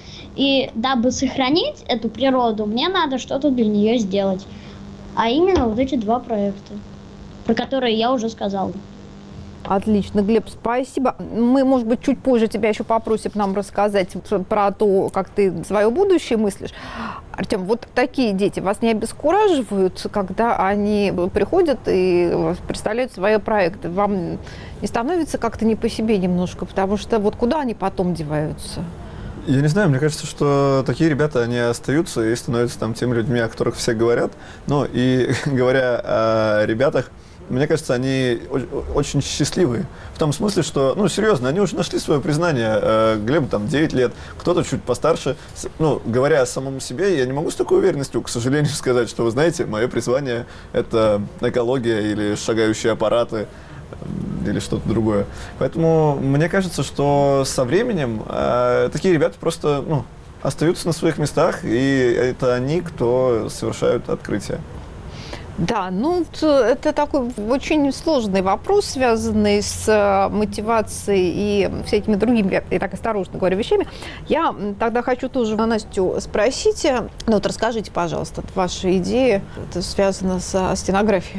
и дабы сохранить эту природу, мне надо что-то для нее сделать. А именно вот эти два проекта, про которые я уже сказала. Отлично, Глеб, спасибо. Мы, может быть, чуть позже тебя еще попросим нам рассказать про то, как ты свое будущее мыслишь. Артем, вот такие дети вас не обескураживают, когда они приходят и представляют свои проекты? Вам не становится как-то не по себе немножко? Потому что вот куда они потом деваются? Я не знаю, мне кажется, что такие ребята, они остаются и становятся там теми людьми, о которых все говорят. Ну и говоря о ребятах, мне кажется, они очень счастливые. В том смысле, что, ну, серьезно, они уже нашли свое признание. Глебу там девять лет, кто-то чуть постарше. Ну, говоря о самом себе, я не могу с такой уверенностью, к сожалению, сказать, что, вы знаете, мое призвание – это экология или шагающие аппараты, или что-то другое. Поэтому мне кажется, что со временем э, такие ребята просто, ну, остаются на своих местах, и это они, кто совершают открытия. Да, ну это такой очень сложный вопрос, связанный с мотивацией и всякими другими, я так осторожно говорю, вещами. Я тогда хочу тоже Настю спросить, ну вот расскажите, пожалуйста, ваши идеи, это связано со стенографией.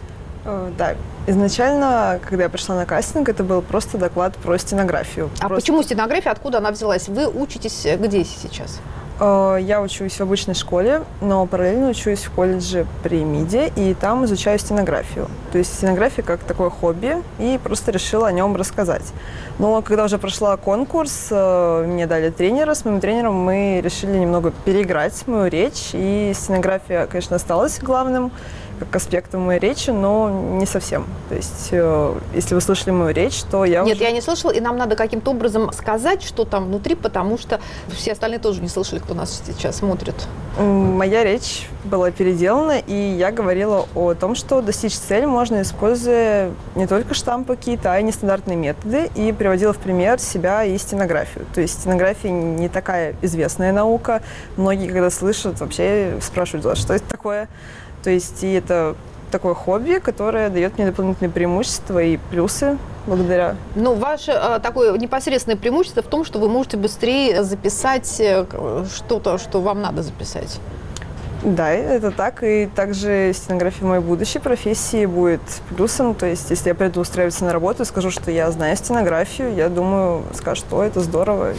Да, изначально, когда я пришла на кастинг, это был просто доклад про стенографию. А просто... почему стенография, откуда она взялась? Вы учитесь где сейчас? Я учусь в обычной школе, но параллельно учусь в колледже при МИДе, и там изучаю стенографию. То есть стенография как такое хобби, и просто решила о нем рассказать. Но когда уже прошла конкурс, мне дали тренера, с моим тренером мы решили немного переиграть мою речь, и стенография, конечно, осталась главным как аспектом моей речи, но не совсем. То есть, э, если вы слышали мою речь, то я Нет, уже... я не слышала, и нам надо каким-то образом сказать, что там внутри, потому что все остальные тоже не слышали, кто нас сейчас смотрит. Моя речь была переделана, и я говорила о том, что достичь цели можно, используя не только штампы какие-то, а и нестандартные методы, и приводила в пример себя и стенографию. То есть стенография не такая известная наука. Многие, когда слышат, вообще спрашивают, что это такое. То есть и это такое хобби, которое дает мне дополнительные преимущества и плюсы благодаря. Ну, ваше а, такое непосредственное преимущество в том, что вы можете быстрее записать что-то, что вам надо записать. Да, это так. И также стенография моей будущей профессии будет плюсом. То есть если я приду устраиваться на работу и скажу, что я знаю стенографию, я думаю, скажут, что это здорово.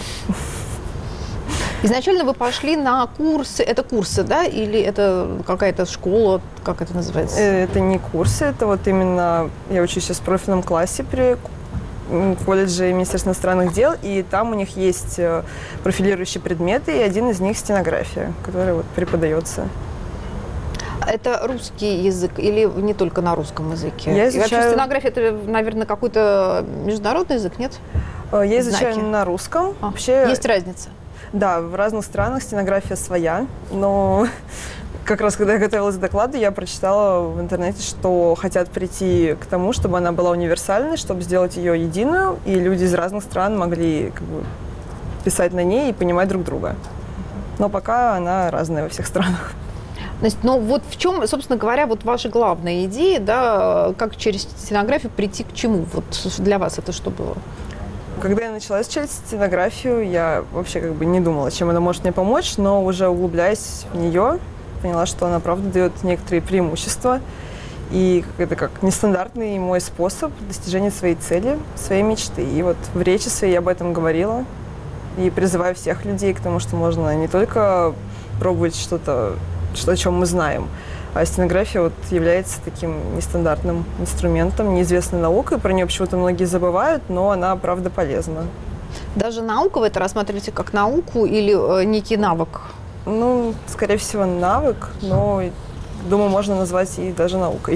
Изначально вы пошли на курсы, это курсы, да, или это какая-то школа, как это называется? Это не курсы, это вот именно, я учусь сейчас в профильном классе при колледже Министерства иностранных дел, и там у них есть профилирующие предметы, и один из них стенография, которая вот преподается. Это русский язык или не только на русском языке? Я изучаю... И вообще стенография, это, наверное, какой-то международный язык, нет? Я изучаю Знаки. на русском. А, вообще... Есть разница? Да, в разных странах стенография своя, но как раз когда я готовилась к докладу, я прочитала в интернете, что хотят прийти к тому, чтобы она была универсальной, чтобы сделать ее единую, и люди из разных стран могли как бы писать на ней и понимать друг друга. Но пока она разная во всех странах. Настя, ну вот в чем, собственно говоря, вот ваша главная идея, да, как через стенографию прийти к чему? Вот для вас это что было? Когда я начала изучать стенографию, я вообще как бы не думала, чем она может мне помочь, но уже углубляясь в нее, поняла, что она, правда, дает некоторые преимущества. И это как нестандартный мой способ достижения своей цели, своей мечты. И вот в речи своей я об этом говорила. И призываю всех людей к тому, что можно не только пробовать что-то что, о чем мы знаем. А стенография вот является таким нестандартным инструментом, неизвестной наукой. Про нее почему-то многие забывают, но она, правда, полезна. Даже наука вы это рассматриваете как науку или э, некий навык? Ну, скорее всего, навык, но, думаю, можно назвать и даже наукой.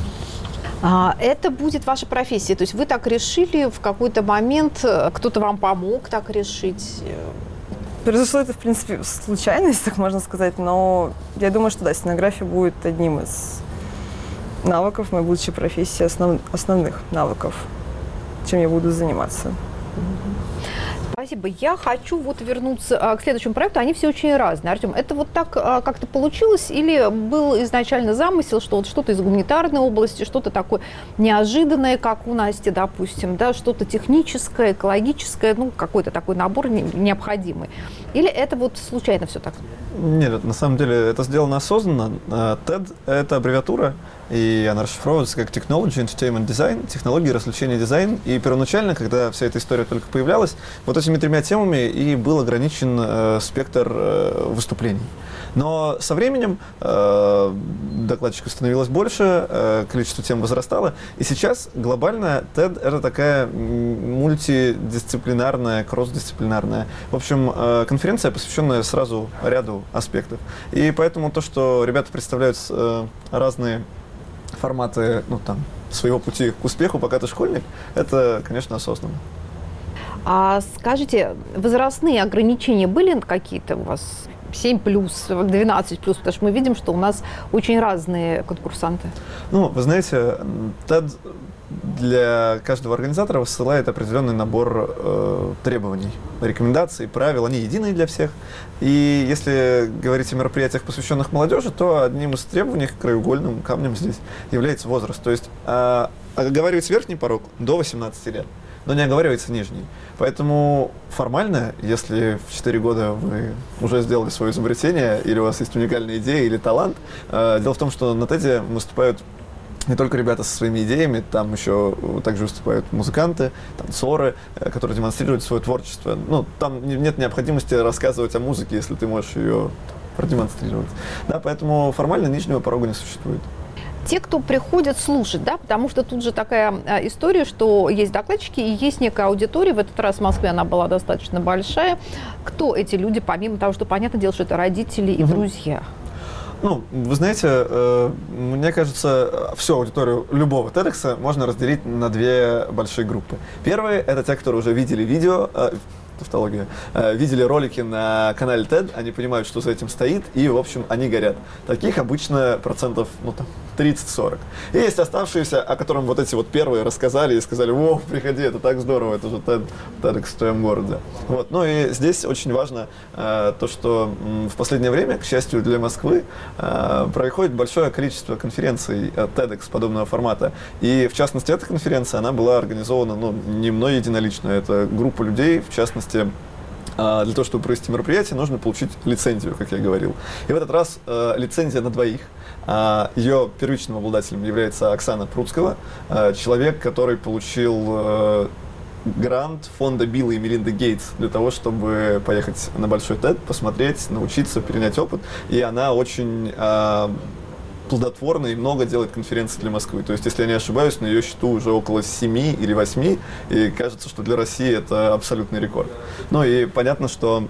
А, это будет ваша профессия? То есть вы так решили в какой-то момент, кто-то вам помог так решить? Произошло это, в принципе, случайность, так можно сказать, но я думаю, что да, стенография будет одним из навыков моей будущей профессии, основ, основных навыков, чем я буду заниматься. Спасибо. Я хочу вот вернуться а, к следующему проекту. Они все очень разные. Артем, это вот так а, как-то получилось или был изначально замысел, что вот что-то из гуманитарной области, что-то такое неожиданное, как у Насти, допустим, да, что-то техническое, экологическое, ну, какой-то такой набор не, необходимый? Или это вот случайно все так? Нет, на самом деле это сделано осознанно. тэд – это аббревиатура, и она расшифровывается как Technology Entertainment Design, технологии, развлечения, дизайн. И первоначально, когда вся эта история только появлялась, вот этими тремя темами и был ограничен э, спектр э, выступлений. Но со временем э, докладчиков становилось больше, э, количество тем возрастало, и сейчас глобально тэд – это такая мультидисциплинарная, кросс-дисциплинарная, в общем, э, конференция, посвященная сразу ряду аспектов. И поэтому то, что ребята представляют э, разные форматы, ну, там, своего пути к успеху, пока ты школьник, это, конечно, осознанно. А скажите, возрастные ограничения были какие-то у вас? семь плюс, двенадцать плюс, потому что мы видим, что у нас очень разные конкурсанты. Ну, вы знаете, тэд для каждого организатора высылает определенный набор э, требований, рекомендаций, правил. Они единые для всех. И если говорить о мероприятиях, посвященных молодежи, то одним из требований, краеугольным камнем здесь, является возраст. То есть э, оговаривается верхний порог до восемнадцати лет, но не оговаривается нижний. Поэтому формально, если в четыре года вы уже сделали свое изобретение, или у вас есть уникальная идея или талант, э, дело в том, что на тэде выступают не только ребята со своими идеями, там еще также выступают музыканты, танцоры, э, которые демонстрируют свое творчество. Ну, там не, нет необходимости рассказывать о музыке, если ты можешь ее продемонстрировать. Да, поэтому формально нижнего порога не существует. Те, кто приходят слушать, да, потому что тут же такая а, история, что есть докладчики и есть некая аудитория. В этот раз в Москве она была достаточно большая. Кто эти люди, помимо того, что, понятное дело, что это родители и друзья? Ну, вы знаете, э, мне кажется, всю аудиторию любого TEDx можно разделить на две большие группы. Первые – это те, которые уже видели видео, э, тавтология, э, видели ролики на канале тэд, они понимают, что за этим стоит, и, в общем, они горят. Таких обычно процентов, ну, там, тридцать-сорок. И есть оставшиеся, о котором вот эти вот первые рассказали и сказали: «О, приходи, это так здорово, это же TED, TEDx в твоем городе». Вот. Ну и здесь очень важно э, то, что м, в последнее время, к счастью для Москвы, э, происходит большое количество конференций э, TEDx подобного формата. И, в частности, эта конференция, она была организована, ну, не мной единолично, это группа людей, в частности, для того, чтобы провести мероприятие, нужно получить лицензию, как я говорил. И в этот раз э, лицензия на двоих. Э, ее первичным обладателем является Оксана Пруцкова, э, человек, который получил э, грант фонда Билла и Мелинды Гейтс для того, чтобы поехать на Большой тэд, посмотреть, научиться, перенять опыт. И она очень э, плодотворно и много делает конференций для Москвы. То есть, если я не ошибаюсь, на ее счету уже около семи или восьми, и кажется, что для России это абсолютный рекорд. Ну и понятно, что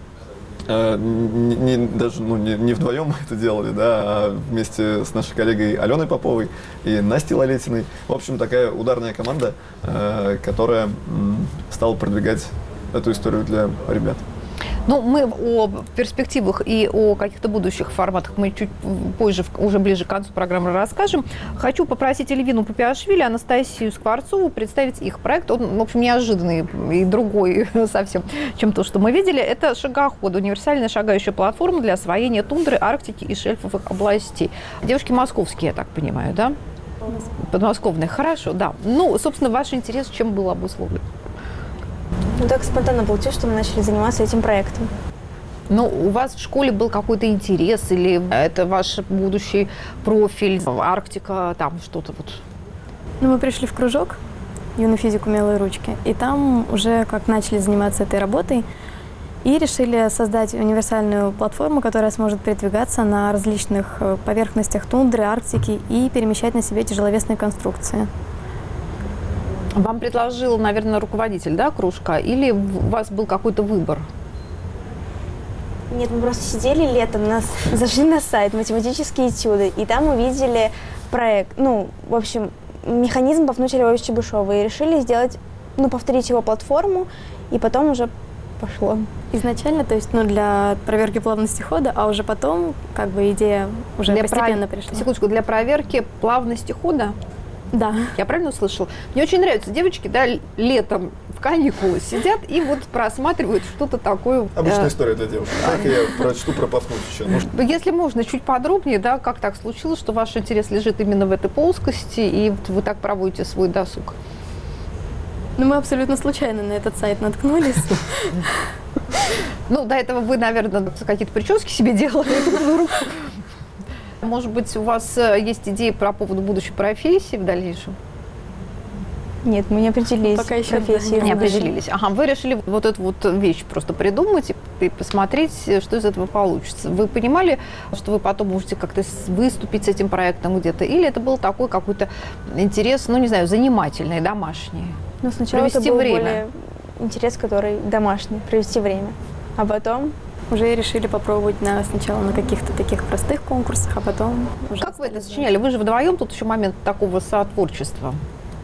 э, не, не, даже ну, не, не вдвоем мы это делали, да, а вместе с нашей коллегой Аленой Поповой и Настей Лалетиной. В общем, такая ударная команда, э, которая м, стала продвигать эту историю для ребят. Ну, мы о перспективах и о каких-то будущих форматах мы чуть позже, уже ближе к концу программы расскажем. Хочу попросить Эльвину Папиашвили, Анастасию Скворцову представить их проект. Он, в общем, неожиданный и другой совсем, чем то, что мы видели. Это шагоход, универсальная шагающая платформа для освоения тундры, Арктики и шельфовых областей. Девушки московские, я так понимаю, да? Подмосковные. Хорошо, да. Ну, собственно, ваш интерес чем был обусловлен? Ну, так спонтанно получилось, что мы начали заниматься этим проектом. Ну, у вас в школе был какой-то интерес, или это ваш будущий профиль, Арктика, там что-то вот? Ну, мы пришли в кружок «Юный физик умелые ручки», и там уже как начали заниматься этой работой, И решили создать универсальную платформу, которая сможет передвигаться на различных поверхностях тундры, Арктики и перемещать на себе тяжеловесные конструкции. Вам предложил, наверное, руководитель, да, кружка, или у вас был какой-то выбор? Нет, мы просто сидели летом, нас зашли на сайт «Математические этюды», и там увидели проект, ну, в общем, механизм Пафнутия Львовича Чебышева, и решили сделать, ну, повторить его платформу, и потом уже пошло. Изначально, то есть, ну, для проверки плавности хода, а уже потом, как бы, идея уже для постепенно про... пришла. Секундочку, для проверки плавности хода? Да. Я правильно услышала? Мне очень нравятся девочки, да, летом в каникулы сидят и вот просматривают что-то такое. Обычная э... история для девушек. Так я прочту про Пафнутича. Может... Если можно, чуть подробнее, да, как так случилось, что ваш интерес лежит именно в этой плоскости, и вот вы так проводите свой досуг? Ну, мы абсолютно случайно на этот сайт наткнулись. Ну, до этого вы, наверное, какие-то прически себе делали. Может быть, у вас есть идеи по поводу будущей профессии в дальнейшем? Нет, мы не определились. Пока еще профессии не определились. Ага, вы решили вот эту вот вещь просто придумать и посмотреть, что из этого получится. Вы понимали, что вы потом можете как-то выступить с этим проектом где-то? Или это был такой какой-то интерес, ну, не знаю, занимательный, домашний? Ну, сначала провести это был время. более интерес, который домашний, провести время. А потом уже решили попробовать на, сначала на каких-то таких простых конкурсах, а потом уже... Как вы это сочиняли? Вы же вдвоем, тут еще момент такого сотворчества.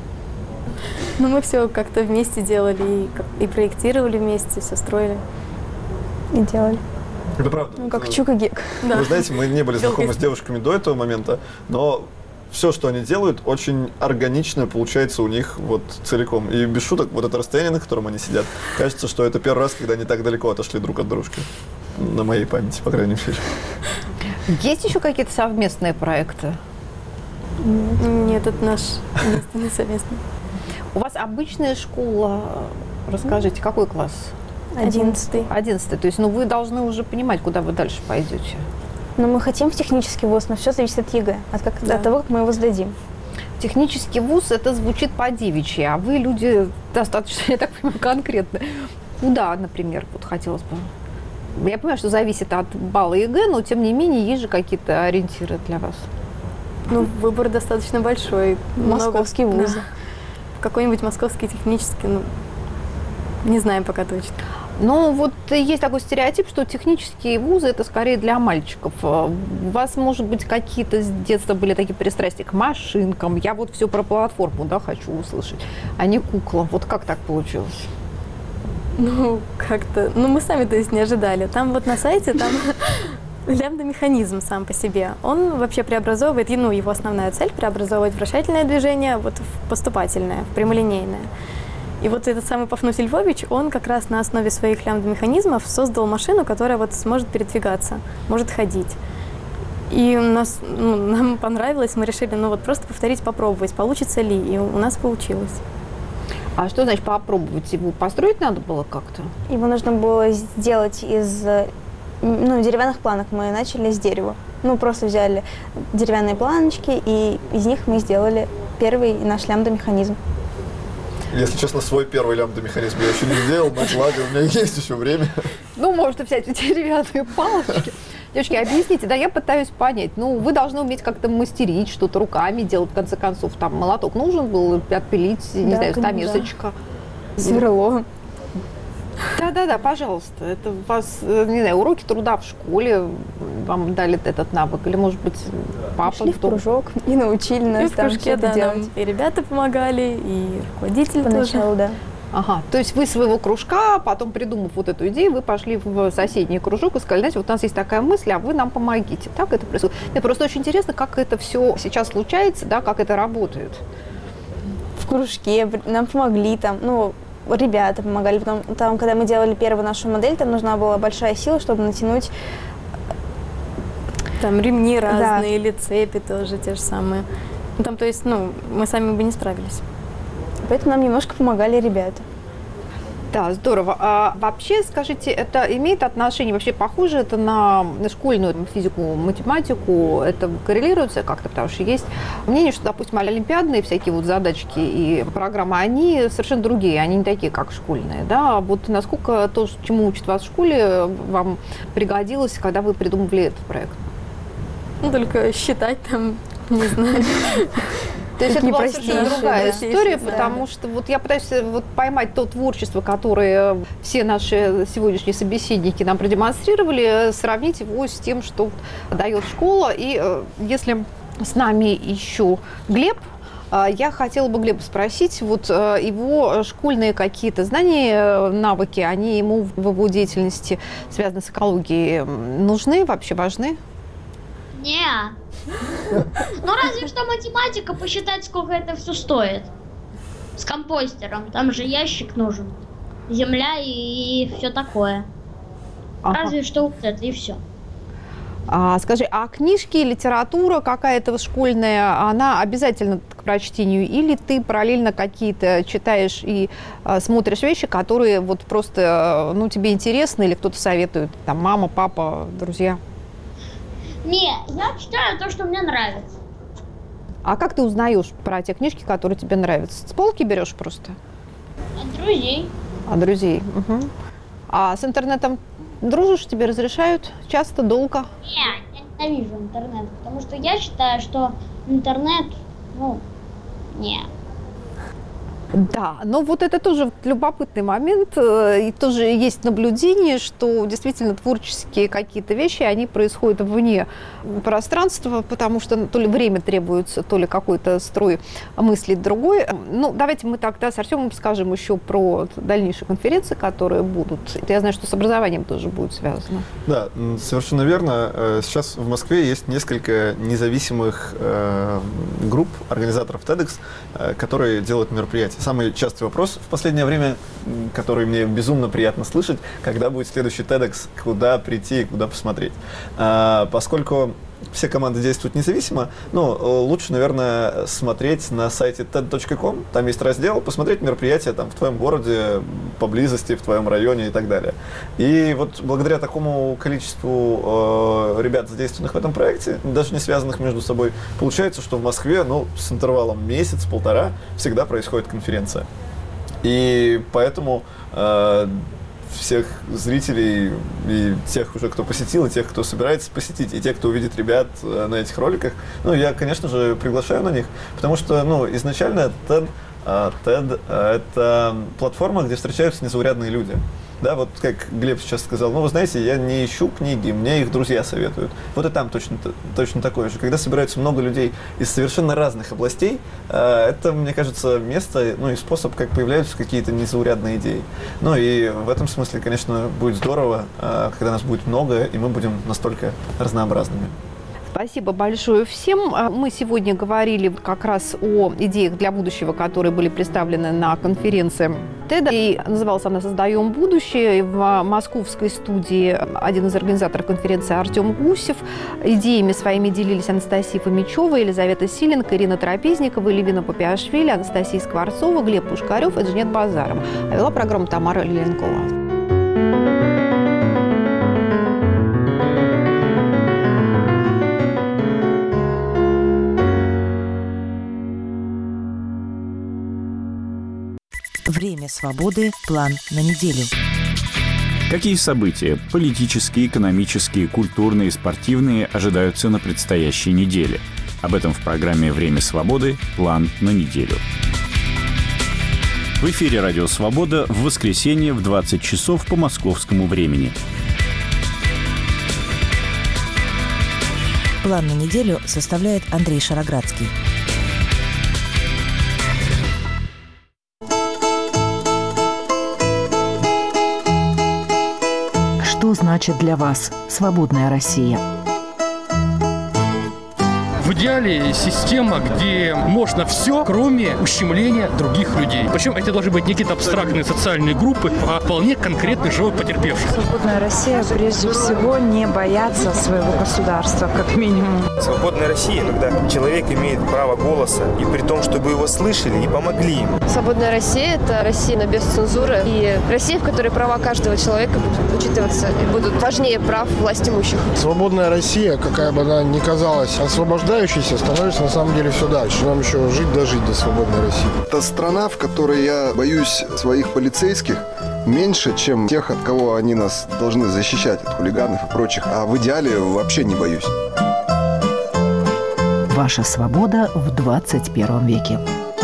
Ну, мы все как-то вместе делали, и, и проектировали вместе, все строили и делали. Это правда. Ну, как Чук и Гек. Вы Да. знаете, мы не были знакомы с девушками до этого момента, но все, что они делают, очень органично получается у них вот целиком. И без шуток, вот это расстояние, на котором они сидят, кажется, что это первый раз, когда они так далеко отошли друг от дружки. На моей памяти, по крайней мере. Есть еще какие-то совместные проекты? Нет, это наш единственный совместный. У вас обычная школа, расскажите, какой класс? Одиннадцатый. Одиннадцатый, то есть, ну, вы должны уже понимать, куда вы дальше пойдете. Но мы хотим в технический вуз, но все зависит от ЕГЭ, от, как, Да. от того, как мы его сдадим. Технический вуз, это звучит по-девичьи, а вы люди достаточно, я так понимаю, конкретные. Куда, например, вот хотелось бы? Я понимаю, что зависит от балла ЕГЭ, но, тем не менее, есть же какие-то ориентиры для вас. Ну, выбор достаточно большой. Московский Много, вуз. да. Какой-нибудь московский технический, ну, не знаем пока точно. Ну, вот есть такой стереотип, что технические вузы – это скорее для мальчиков. У вас, может быть, какие-то с детства были такие пристрастия к машинкам? Я вот все про платформу, да, хочу услышать, а не кукла. Вот как так получилось? Ну, как-то, ну, мы сами, то есть, не ожидали. Там вот на сайте, там лямбда-механизм сам по себе. Он вообще преобразовывает, ну, его основная цель – преобразовывать вращательное движение вот в поступательное, в прямолинейное. И вот этот самый Пафнутий Львович, он как раз на основе своих лямбда-механизмов создал машину, которая вот сможет передвигаться, может ходить. И у нас, ну, нам понравилось, мы решили, ну, вот просто повторить, попробовать, получится ли, и у нас получилось. А что значит попробовать? Его построить надо было как-то? Его нужно было сделать из, ну, деревянных планок. Мы начали с дерева. Ну, просто взяли деревянные планочки, и из них мы сделали первый наш лямбда-механизм. Если честно, свой первый лямбда-механизм я еще не сделал, но благо у меня есть еще время. Ну, можно взять деревянные палочки. Девочки, объясните, да, я пытаюсь понять. Ну, вы должны уметь как-то мастерить, что-то руками делать, в конце концов. Там молоток нужен был, отпилить, не Да, знаю, конечно, стамесочка. Сверло. Да-да-да, пожалуйста. Это у вас, не знаю, уроки труда в школе вам дали этот навык? Или, может быть, папа Шли в дома? кружок и научили нас И в там кружке, что-то да, делать. нам и ребята помогали, и руководитель Поначалу, тоже. да. Ага, то есть вы своего кружка, потом придумав вот эту идею, вы пошли в соседний кружок и сказали, знаете, вот у нас есть такая мысль, а вы нам помогите. Так это происходит? Мне просто очень интересно, как это все сейчас случается, да, как это работает. В кружке нам помогли там, ну, ребята помогали. Потом, там, когда мы делали первую нашу модель, там нужна была большая сила, чтобы натянуть Там ремни Да. разные, или цепи тоже те же самые. Ну, там, то есть, ну, мы сами бы не справились. Поэтому нам немножко помогали ребята. Да, здорово. А вообще, скажите, это имеет отношение, вообще похоже это на школьную физику, математику? Это коррелируется как-то? Потому что есть мнение, что, допустим, олимпиадные всякие вот задачки и программы, они совершенно другие, они не такие, как школьные, да? Вот насколько то, чему учат вас в школе, вам пригодилось, когда вы придумывали этот проект? Ну, только считать там, не знаю. То есть это была совершенно другая история, да. потому что вот я пытаюсь вот поймать то творчество, которое все наши сегодняшние собеседники нам продемонстрировали, сравнить его с тем, что дает школа. И если с нами еще Глеб, я хотела бы Глеба спросить, вот его школьные какие-то знания, навыки, они ему в его деятельности, связанные с экологией, нужны, вообще важны? Не. Ну, разве что математика, посчитать, сколько это все стоит. С компостером. Там же ящик нужен. Земля и, и все такое. Ага. Разве что вот это, и все. А, скажи, а книжки, литература какая-то школьная, она обязательно к прочтению? Или ты параллельно какие-то читаешь и а, смотришь вещи, которые вот просто, ну, тебе интересны, или кто-то советует, там, мама, папа, друзья? Не, я читаю то, что мне нравится. А как ты узнаешь про те книжки, которые тебе нравятся? С полки берешь просто? От друзей. От друзей. Угу. А с интернетом дружишь, тебе разрешают? Часто, долго? Не, я ненавижу интернет, потому что я считаю, что интернет, ну, не. Да, но вот это тоже любопытный момент, и тоже есть наблюдение, что действительно творческие какие-то вещи, они происходят вне пространства, потому что то ли время требуется, то ли какой-то строй мыслей другой. Ну, давайте мы тогда с Артемом скажем еще про дальнейшие конференции, которые будут. Я знаю, что с образованием тоже будет связано. Да, совершенно верно. Сейчас в Москве есть несколько независимых э, групп организаторов TEDx, э, которые делают мероприятия. Самый частый вопрос в последнее время, который мне безумно приятно слышать, когда будет следующий TEDx, куда прийти, куда посмотреть. А, поскольку все команды действуют независимо, ну, лучше, наверное, смотреть на сайте ted точка com, там есть раздел, посмотреть мероприятия там, в твоем городе, поблизости, в твоем районе и так далее. И вот благодаря такому количеству э, ребят, задействованных в этом проекте, даже не связанных между собой, получается, что в Москве, ну, с интервалом месяц-полтора всегда происходит конференция. И поэтому э, всех зрителей и тех уже, кто посетил, и тех, кто собирается посетить, и тех, кто увидит ребят на этих роликах, ну, я, конечно же, приглашаю на них, потому что, ну, изначально TED, TED — это платформа, где встречаются незаурядные люди. Да, вот как Глеб сейчас сказал, ну, вы знаете, я не ищу книги, мне их друзья советуют. Вот и там точно, точно такое же. Когда собираются много людей из совершенно разных областей, это, мне кажется, место, ну, и способ, как появляются какие-то незаурядные идеи. Ну, и в этом смысле, конечно, будет здорово, когда нас будет много, и мы будем настолько разнообразными. Спасибо большое всем. Мы сегодня говорили как раз о идеях для будущего, которые были представлены на конференции TED. И называлась она «Создаем будущее». В московской студии один из организаторов конференции Артем Гусев. Идеями своими делились Анастасия Фомичева, Елизавета Силенко, Ирина Трапезникова, Левина Попиашвили, Анастасия Скворцова, Глеб Пушкарев и Джанет Базарова. А вела программу Тамара Лиленкова. Время свободы. План на неделю. Какие события – политические, экономические, культурные, спортивные – ожидаются на предстоящей неделе? Об этом в программе «Время свободы. План на неделю». В эфире «Радио Свобода» в воскресенье в двадцать часов по московскому времени. План на неделю составляет Андрей Шароградский. Что значит для вас свободная Россия? В идеале система, где можно все, кроме ущемления других людей. Причем это должны быть не какие-то абстрактные социальные группы, а вполне конкретный живой потерпевший. Свободная Россия прежде всего не боятся своего государства, как минимум. Свободная Россия, когда человек имеет право голоса, и при том, чтобы его слышали и помогли ему. Свободная Россия – это Россия без цензуры и Россия, в которой права каждого человека будут учитываться и будут важнее прав власть имущих. Свободная Россия, какая бы она ни казалась освобождающейся, становится на самом деле все дальше. Нам еще жить дожить до свободной России. Это страна, в которой я боюсь своих полицейских меньше, чем тех, от кого они нас должны защищать, от хулиганов и прочих. А в идеале вообще не боюсь. Ваша свобода в двадцать первом веке.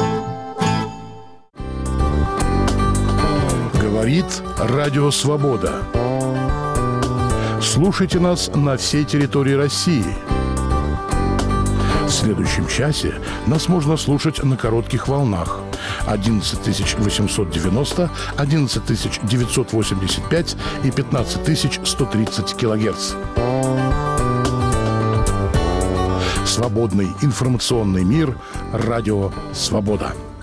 Говорит Радио Свобода. Слушайте нас на всей территории России. В следующем часе нас можно слушать на коротких волнах одиннадцать тысяч восемьсот девяносто, одиннадцать тысяч девятьсот восемьдесят пять и пятнадцать тысяч сто тридцать килогерц. Свободный информационный мир. Радио Свобода.